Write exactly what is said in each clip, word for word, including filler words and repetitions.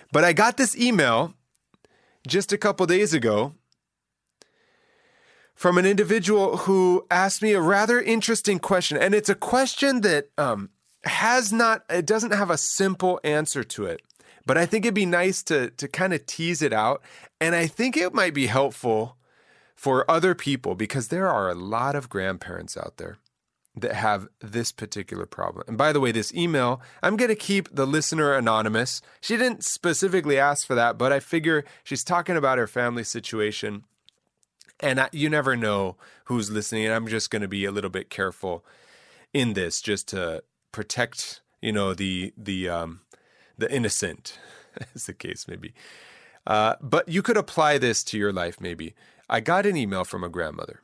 But I got this email just a couple days ago from an individual who asked me a rather interesting question. And it's a question that um, has not, it doesn't have a simple answer to it. But I think it'd be nice to, to kind of tease it out. And I think it might be helpful for other people because there are a lot of grandparents out there that have this particular problem. And by the way, this email, I'm going to keep the listener anonymous. She didn't specifically ask for that, but I figure she's talking about her family situation. And I, you never know who's listening. And I'm just going to be a little bit careful in this just to protect, you know, the the um, the innocent, as the case may be. Uh, but you could apply this to your life maybe. I got an email from a grandmother.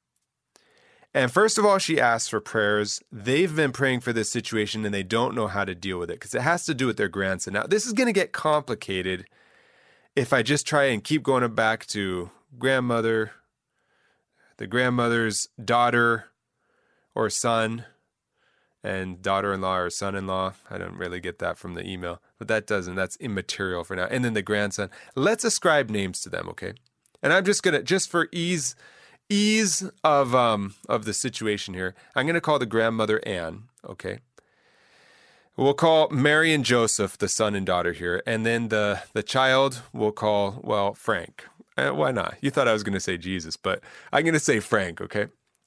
And first of all, she asked for prayers. They've been praying for this situation and they don't know how to deal with it because it has to do with their grandson. Now, this is going to get complicated if I just try and keep going back to grandmother, the grandmother's daughter or son, and daughter-in-law or son-in-law. I don't really get that from the email, but that doesn't. That's immaterial for now. And then the grandson. Let's ascribe names to them, okay? And I'm just going to, just for ease... Ease of um of the situation here, I'm going to call the grandmother Anne, okay? We'll call Mary and Joseph the son and daughter here, and then the, the child we'll call, well, Frank. Uh, why not? You thought I was going to say Jesus, but I'm going to say Frank, okay?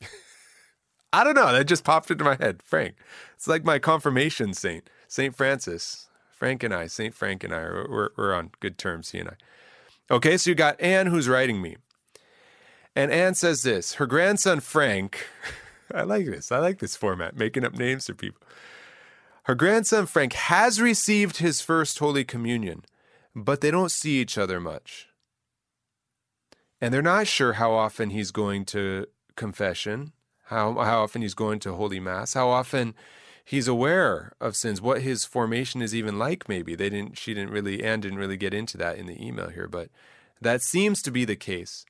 I don't know, that just popped into my head, Frank. It's like my confirmation saint, Saint Francis. Frank and I, Saint Frank and I, are, we're, we're on good terms, he and I. Okay, so you got Anne who's writing me. And Anne says this, her grandson Frank, I like this, I like this format, making up names for people. Her grandson Frank has received his first Holy Communion, but they don't see each other much. And they're not sure how often he's going to confession, how, how often he's going to Holy Mass, how often he's aware of sins, what his formation is even like maybe. They didn't, she didn't really, Anne didn't really get into that in the email here, but that seems to be the case.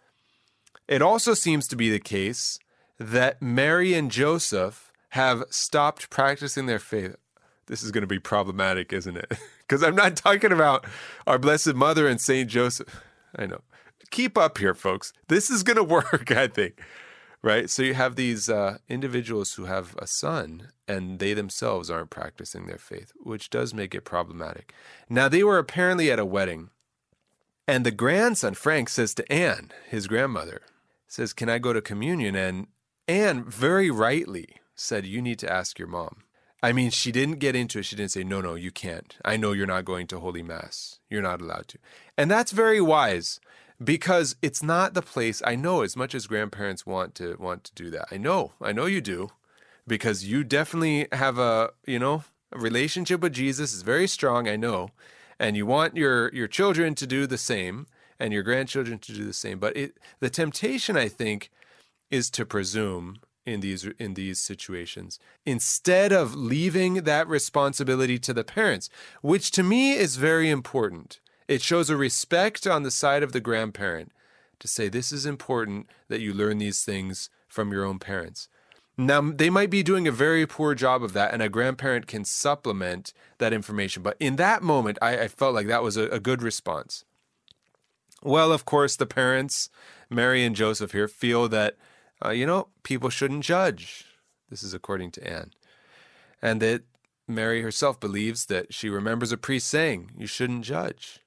It also seems to be the case that Mary and Joseph have stopped practicing their faith. This is going to be problematic, isn't it? Because I'm not talking about our Blessed Mother and Saint Joseph. I know. Keep up here, folks. This is going to work, I think. Right? So you have these uh, individuals who have a son, and they themselves aren't practicing their faith, which does make it problematic. Now, they were apparently at a wedding, and the grandson, Frank, says to Anne, his grandmother, says, can I go to communion? And Anne very rightly said, you need to ask your mom. I mean, she didn't get into it. She didn't say, no, no, you can't. I know you're not going to Holy Mass. You're not allowed to. And that's very wise because it's not the place. I know as much as grandparents want to want to do that. I know. I know you do because you definitely have a, you know, a relationship with Jesus is very strong. I know. And you want your, your children to do the same. And your grandchildren to do the same. But it, the temptation, I think, is to presume in these in these situations instead of leaving that responsibility to the parents, which to me is very important. It shows a respect on the side of the grandparent to say, this is important that you learn these things from your own parents. Now, they might be doing a very poor job of that, and a grandparent can supplement that information. But in that moment, I, I felt like that was a, a good response. Well, of course, the parents, Mary and Joseph here, feel that, uh, you know, people shouldn't judge. This is according to Anne. And that Mary herself believes that she remembers a priest saying, you shouldn't judge.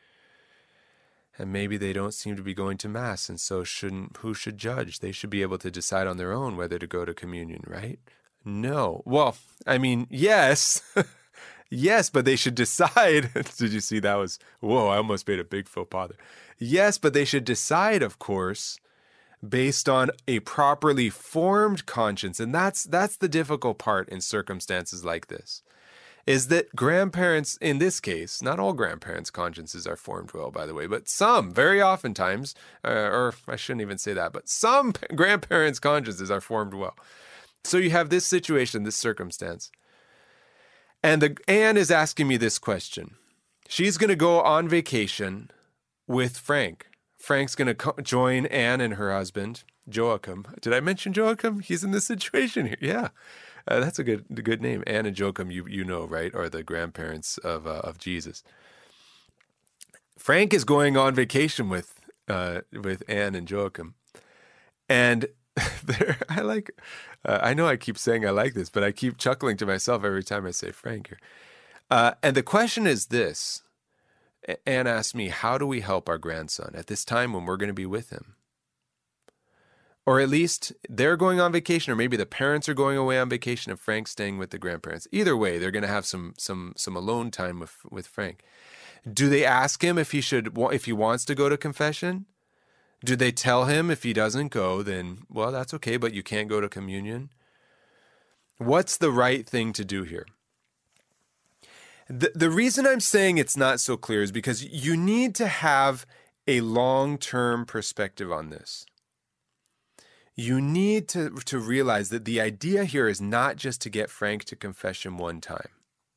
And maybe they don't seem to be going to Mass, and so shouldn't, who should judge? They should be able to decide on their own whether to go to communion, right? No. Well, I mean, yes. Yes, but they should decide. Did you see that was, whoa, I almost made a big faux pas there. Yes, but they should decide, of course, based on a properly formed conscience. And that's that's the difficult part in circumstances like this, is that grandparents, in this case, not all grandparents' consciences are formed well, by the way, but some, very oftentimes, uh, or I shouldn't even say that, but some grandparents' consciences are formed well. So you have this situation, this circumstance. And the, Anne is asking me this question. She's going to go on vacation with Frank. Frank's going to co- join Anne and her husband, Joachim. Did I mention Joachim? He's in this situation here. Yeah, uh, that's a good a good name. Anne and Joachim, you you know, right, are the grandparents of uh, of Jesus. Frank is going on vacation with uh, with Anne and Joachim. And there, I like, uh, I know I keep saying I like this, but I keep chuckling to myself every time I say Frank here. Uh, and the question is this. Anne asked me, how do we help our grandson at this time when we're going to be with him? Or at least they're going on vacation, or maybe the parents are going away on vacation and Frank's staying with the grandparents. Either way, they're going to have some some some alone time with, with Frank. Do they ask him if he should if he wants to go to confession? Do they tell him if he doesn't go, then, well, that's okay, but you can't go to communion? What's the right thing to do here? The, the reason I'm saying it's not so clear is because you need to have a long-term perspective on this. You need to, to realize that the idea here is not just to get Frank to confession one time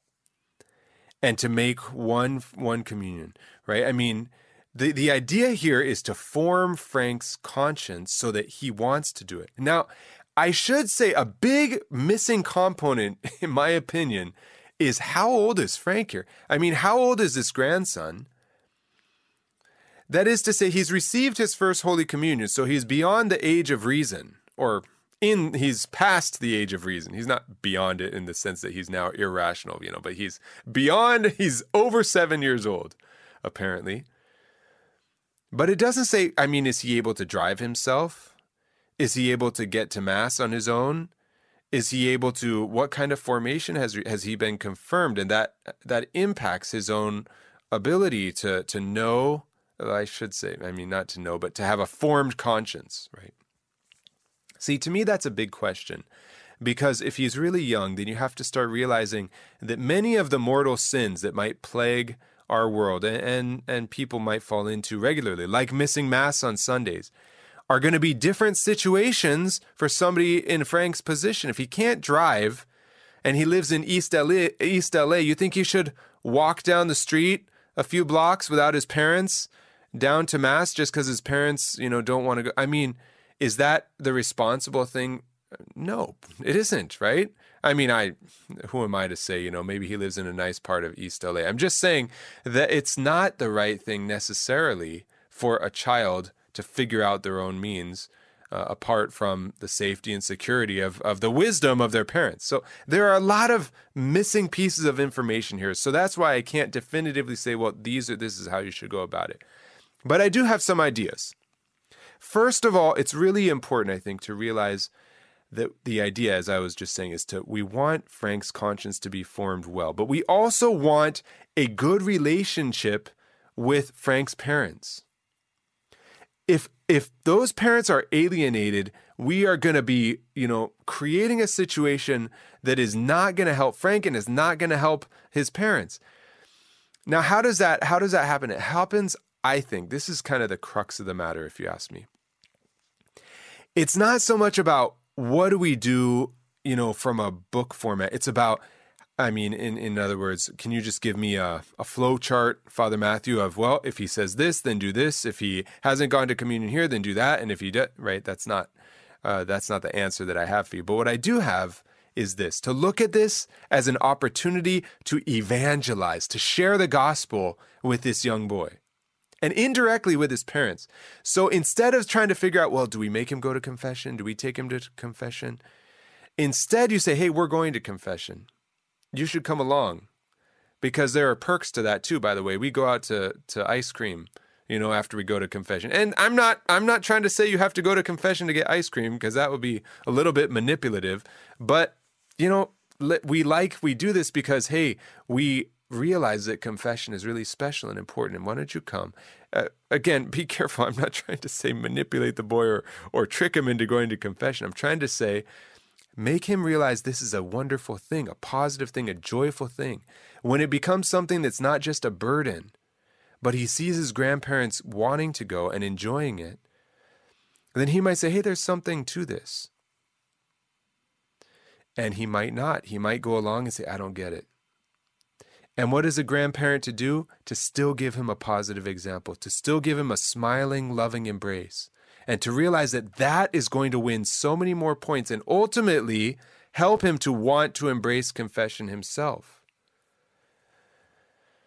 and to make one one communion, right? I mean, the, the idea here is to form Frank's conscience so that he wants to do it. Now, I should say a big missing component, in my opinion, is how old is Frank here? I mean, how old is this grandson? That is to say, he's received his first Holy Communion, so he's beyond the age of reason, or in he's past the age of reason. He's not beyond it in the sense that he's now irrational, you know, but he's beyond, he's over seven years old, apparently. But it doesn't say, I mean, is he able to drive himself? Is he able to get to Mass on his own? Is he able to, what kind of formation has has he been confirmed? And that that impacts his own ability to to know, I should say, I mean, not to know, but to have a formed conscience, right? See, to me, that's a big question, because if he's really young, then you have to start realizing that many of the mortal sins that might plague our world and, and, and people might fall into regularly, like missing Mass on Sundays, are going to be different situations for somebody in Frank's position. If he can't drive and he lives in East L A, East L A, you think he should walk down the street a few blocks without his parents down to Mass just because his parents, you know, don't want to go? I mean, is that the responsible thing? No, it isn't, right? I mean, I, who am I to say, you know, maybe he lives in a nice part of East L A. I'm just saying that it's not the right thing necessarily for a child to figure out their own means uh, apart from the safety and security of, of the wisdom of their parents. So there are a lot of missing pieces of information here. So that's why I can't definitively say, well, these are, this is how you should go about it. But I do have some ideas. First of all, it's really important, I think, to realize that the idea, as I was just saying, is to, we want Frank's conscience to be formed well, but we also want a good relationship with Frank's parents. If if those parents are alienated, we are going to be, you know, creating a situation that is not going to help Frank and is not going to help his parents. Now, how does that how does that happen? It happens, I think, this is kind of the crux of the matter, if you ask me. It's not so much about what do we do, you know, from a book format. It's about, I mean, in, in other words, can you just give me a, a flow chart, Father Matthew, of, well, if he says this, then do this. If he hasn't gone to communion here, then do that. And if he does, right, that's not, uh, that's not the answer that I have for you. But what I do have is this, to look at this as an opportunity to evangelize, to share the gospel with this young boy. And indirectly with his parents. So instead of trying to figure out, well, do we make him go to confession? Do we take him to confession? Instead, you say, hey, we're going to confession. You should come along. Because there are perks to that too, by the way. We go out to, to ice cream, you know, after we go to confession. And I'm not I'm not trying to say you have to go to confession to get ice cream, because that would be a little bit manipulative. But, you know, we like, we do this because, hey, we realize that confession is really special and important, and why don't you come? Uh, again, be careful. I'm not trying to say manipulate the boy or, or trick him into going to confession. I'm trying to say make him realize this is a wonderful thing, a positive thing, a joyful thing. When it becomes something that's not just a burden, but he sees his grandparents wanting to go and enjoying it, then he might say, hey, there's something to this. And he might not. He might go along and say, I don't get it. And what is a grandparent to do? To still give him a positive example, to still give him a smiling, loving embrace, and to realize that that is going to win so many more points and ultimately help him to want to embrace confession himself.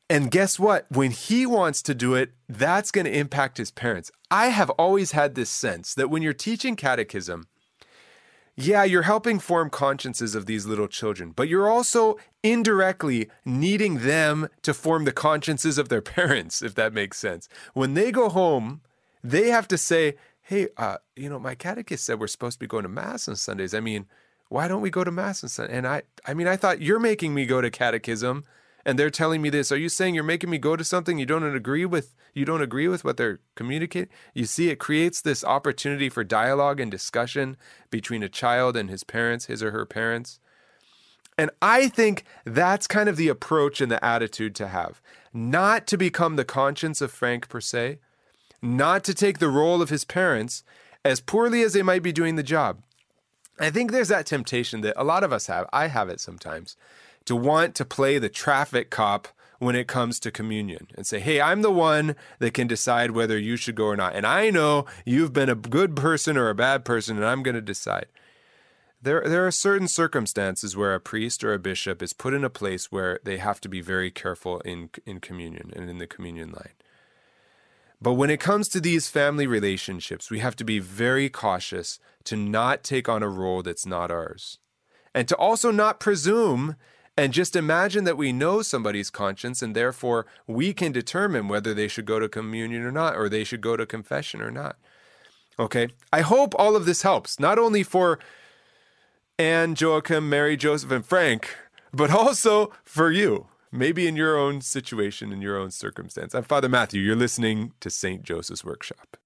And guess what? When he wants to do it, that's going to impact his parents. I have always had this sense that when you're teaching catechism, yeah, you're helping form consciences of these little children, but you're also indirectly needing them to form the consciences of their parents, if that makes sense. When they go home, they have to say, hey, uh, you know, my catechist said we're supposed to be going to Mass on Sundays. I mean, why don't we go to Mass on Sunday? And I, I mean, I thought you're making me go to catechism, and they're telling me this. Are you saying you're making me go to something you don't agree with? You don't agree with what they're communicating? You see, it creates this opportunity for dialogue and discussion between a child and his parents, his or her parents. And I think that's kind of the approach and the attitude to have. Not to become the conscience of Frank per se, not to take the role of his parents, as poorly as they might be doing the job. I think there's that temptation that a lot of us have. I have it sometimes, to want to play the traffic cop when it comes to communion and say, hey, I'm the one that can decide whether you should go or not. And I know you've been a good person or a bad person, and I'm going to decide. There, there are certain circumstances where a priest or a bishop is put in a place where they have to be very careful in, in communion and in the communion line. But when it comes to these family relationships, we have to be very cautious to not take on a role that's not ours. And to also not presume and just imagine that we know somebody's conscience and therefore we can determine whether they should go to communion or not, or they should go to confession or not. Okay? I hope all of this helps, not only for Anne, Joachim, Mary, Joseph, and Frank, but also for you. Maybe in your own situation, in your own circumstance. I'm Father Matthew. You're listening to Saint Joseph's Workshop.